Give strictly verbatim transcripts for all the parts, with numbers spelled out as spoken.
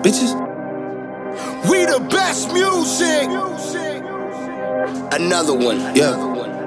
bitches. We the best music. Another one. Yeah.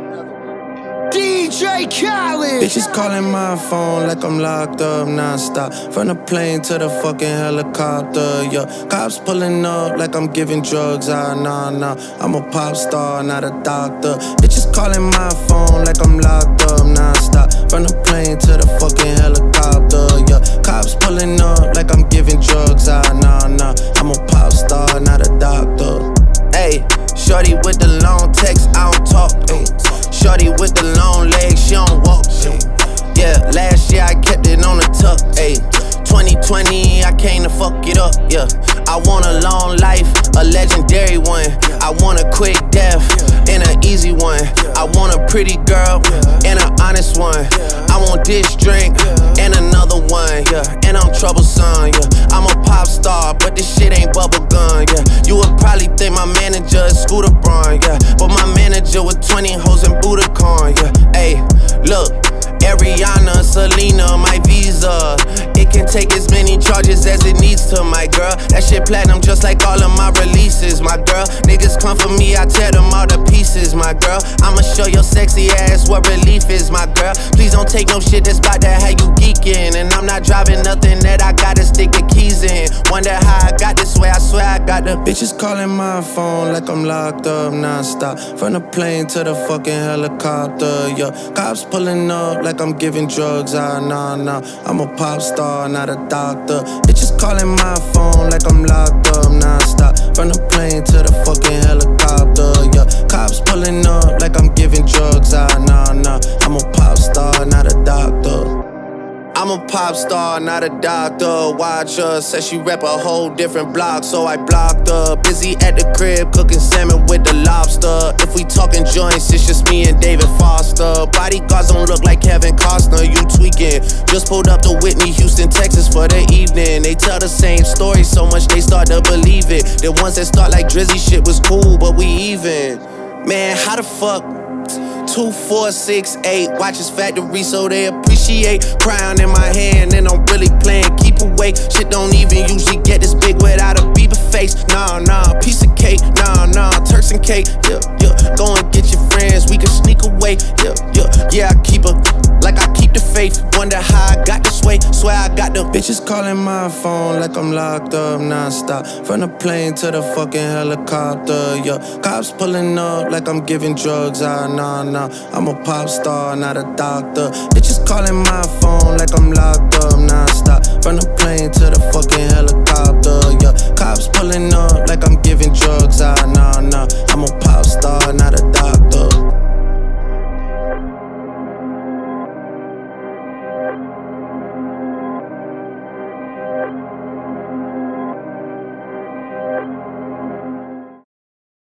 D J Khaled. Bitches calling my phone like I'm locked up non-stop. From the plane to the fucking helicopter, yeah. Cops pulling up like I'm giving drugs, ah, nah, nah. I'm a pop star, not a doctor. Bitches calling my phone like I'm locked up non-stop. From the plane to the fucking helicopter, yeah. Cops pulling up like I'm giving drugs, ah, nah, nah. I'm a pop star, not a doctor. Ayy, shorty with the long text, I don't talk, ayy. Shorty with the long legs, she don't walk. Yeah, last year I kept it on the tuck. Ayy, twenty twenty, I came to fuck it up. Yeah, I want a long life, a legendary one. I want a quick death and an easy one. I want a pretty girl and an honest one. I want this drink and another one. Yeah, and I'm troublesome. Yeah, I'm a pop star, but this shit ain't bubblegum. Yeah, you would probably think my manager is Scooter Braun. Yeah, but my manager with twenty hoes and Budokan. Yeah, ayy, look. Ariana, Selena, my visa. It can take as many charges as it needs to, my girl. That shit platinum just like all of my releases, my girl. Niggas come for me, I tear them all to pieces, my girl. I'ma show your sexy ass what relief is, my girl. Please don't take no shit that's about to have you geeking. And I'm not driving nothing that I gotta stick the keys in. Wonder how I got this way, I swear I got the bitches calling my phone like I'm locked up non-stop. From the plane to the fucking helicopter, yeah. Cops pulling up like I'm giving drugs, ah, nah, nah. I'm a pop star, not a doctor. Bitches calling my phone like I'm locked up non-stop. From the plane to the fucking helicopter, yeah. Cops pulling up like I'm giving drugs, ah, nah, nah. I'm a pop star, not a doctor. I'm a pop star, not a doctor. Watch her, said she rep a whole different block, so I blocked her. Busy at the crib, cooking salmon with the lobster. If we talking joints, it's just me and David Foster. Bodyguards don't look like Kevin Costner, you tweaking. Just pulled up to Whitney, Houston, Texas for the evening. They tell the same story so much they start to believe it. The ones that start like Drizzy shit was cool, but we even. Man, how the fuck? Two, four, six, eight, watches factory so they appreciate. Crown in my hand and I'm really playing keep away. Shit don't even usually get this big without a Bieber face. Nah, nah, piece of cake, nah, nah, Turks and cake. Yeah, yeah, go and get your friends, we can sneak away. Yeah, yeah, yeah, I keep a, like I keep the faith. Wonder how I got this way, swear I got the bitches calling my phone like I'm locked up non-stop. From the plane to the fucking helicopter, yeah. Cops pulling up like I'm giving drugs, ah, nah, nah. I'm a pop star, not a doctor. Bitches calling my phone like I'm locked up non-stop. From the plane to the fucking helicopter, yeah. Cops pulling up like I'm giving drugs, ah,